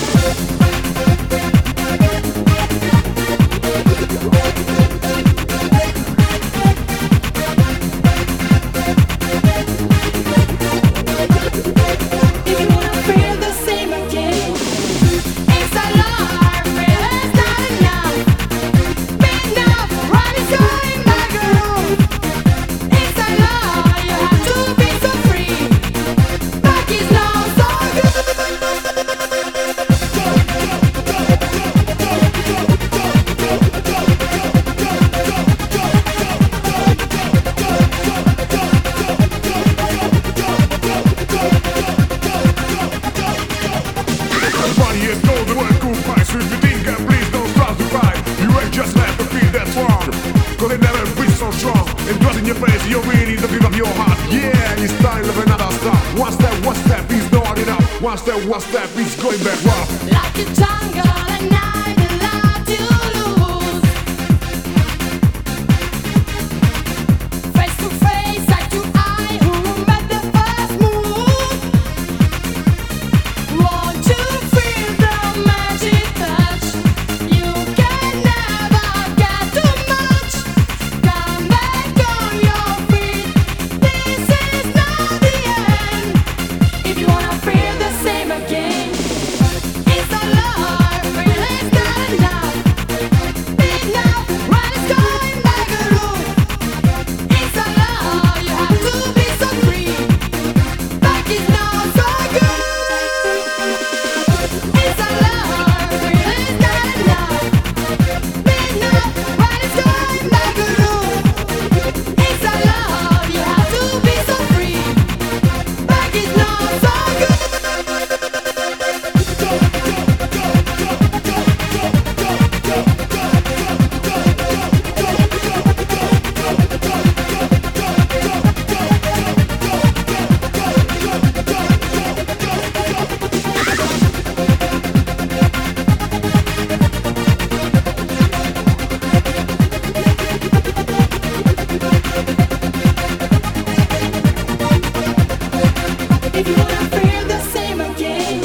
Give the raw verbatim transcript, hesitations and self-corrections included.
One step, one step, beats going back rough. Like a tango, and I allowed to lose. Face to face, eye to eye, who made the first move? Want to feel the magic touch? You can never get too much. Come back on your feet. This is not the end. If you wanna feel the same again, it's a love, really it's not enough. Big now, when it's going back a room. It's a love, you have to be so free. Back is not so good. It's a love, really it's not enough. Big now, when it's going back a room. It's a love, you have to be so free. Back is not so good. If you wanna feel the same again.